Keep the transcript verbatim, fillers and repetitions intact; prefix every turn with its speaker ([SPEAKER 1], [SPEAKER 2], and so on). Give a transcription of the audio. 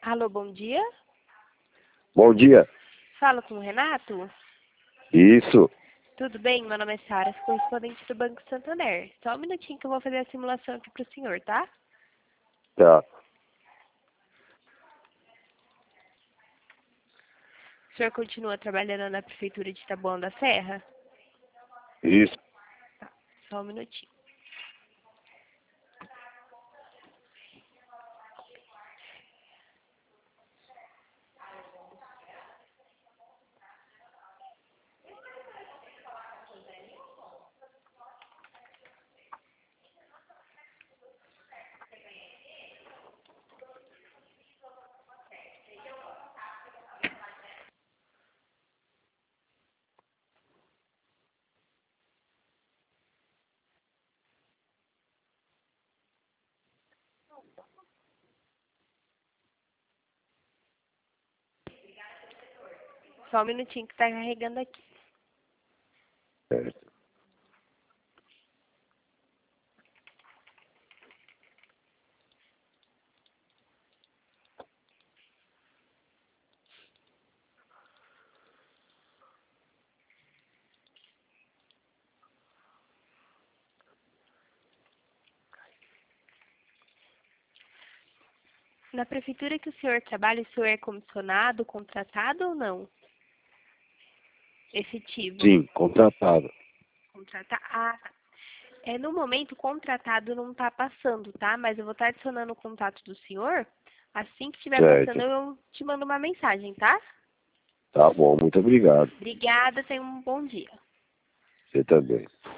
[SPEAKER 1] Alô, bom dia.
[SPEAKER 2] Bom dia.
[SPEAKER 1] Falo com o Renato?
[SPEAKER 2] Isso.
[SPEAKER 1] Tudo bem? Meu nome é Sara, sou correspondente do Banco Santander. Só um minutinho que eu vou fazer a simulação aqui para o senhor, tá?
[SPEAKER 2] Tá.
[SPEAKER 1] O senhor continua trabalhando na Prefeitura de Taboão da Serra?
[SPEAKER 2] Isso.
[SPEAKER 1] Tá, só um minutinho. Só um minutinho que tá carregando aqui.
[SPEAKER 2] Certo.
[SPEAKER 1] Na Prefeitura que o senhor trabalha, o senhor é comissionado, contratado ou não? Efetivo.
[SPEAKER 2] Sim, contratado.
[SPEAKER 1] Contratar. Ah, tá. É, no momento, o contratado não está passando, tá? Mas eu vou estar adicionando o contato do senhor. Assim que estiver passando,
[SPEAKER 2] Certo.
[SPEAKER 1] eu te mando uma mensagem, tá?
[SPEAKER 2] Tá bom, muito obrigado.
[SPEAKER 1] Obrigada, tenha um bom dia.
[SPEAKER 2] Você também.